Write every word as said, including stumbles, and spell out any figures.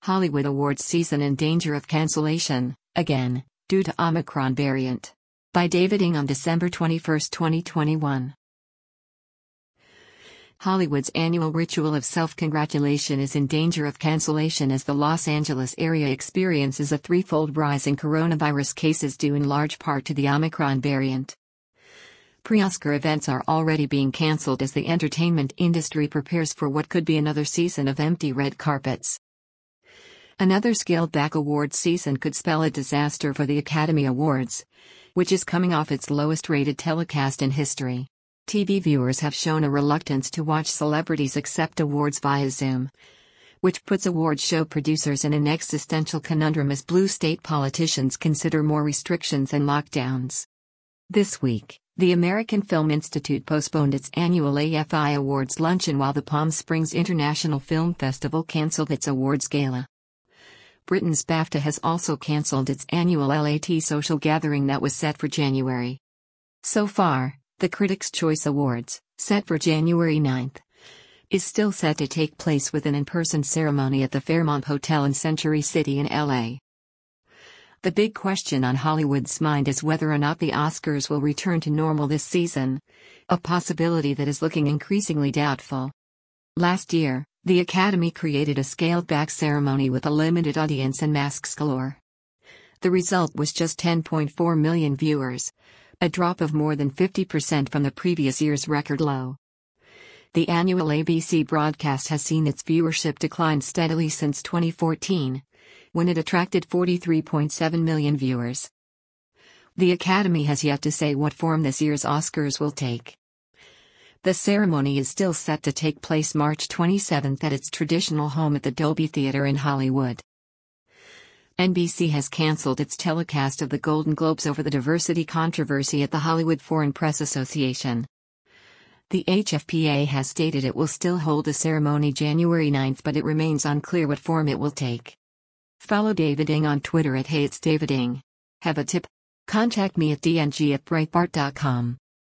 Hollywood Awards season in danger of cancellation, again, due to Omicron variant. By David Ng on December twenty-first, twenty twenty-one. Hollywood's annual ritual of self-congratulation is in danger of cancellation as the Los Angeles area experiences a threefold rise in coronavirus cases due in large part to the Omicron variant. Pre-Oscar events are already being cancelled as the entertainment industry prepares for what could be another season of empty red carpets. Another scaled-back awards season could spell a disaster for the Academy Awards, which is coming off its lowest-rated telecast in history. T V viewers have shown a reluctance to watch celebrities accept awards via Zoom, which puts award show producers in an existential conundrum as blue state politicians consider more restrictions and lockdowns. This week, the American Film Institute postponed its annual A F I Awards luncheon while the Palm Springs International Film Festival canceled its awards gala. Britain's BAFTA has also cancelled its annual L A T social gathering that was set for January. So far, the Critics' Choice Awards, set for January ninth, is still set to take place with an in-person ceremony at the Fairmont Hotel in Century City in L A. The big question on Hollywood's mind is whether or not the Oscars will return to normal this season, a possibility that is looking increasingly doubtful. Last year, the Academy created a scaled-back ceremony with a limited audience and masks galore. The result was just ten point four million viewers, a drop of more than fifty percent from the previous year's record low. The annual A B C broadcast has seen its viewership decline steadily since twenty fourteen, when it attracted forty-three point seven million viewers. The Academy has yet to say what form this year's Oscars will take. The ceremony is still set to take place March twenty-seventh at its traditional home at the Dolby Theatre in Hollywood. N B C has canceled its telecast of the Golden Globes over the diversity controversy at the Hollywood Foreign Press Association. The H F P A has stated it will still hold the ceremony January ninth, but it remains unclear what form it will take. Follow David Ng on Twitter at Hey It's David Ng. Have a tip? Contact me at d n g at breitbart dot com.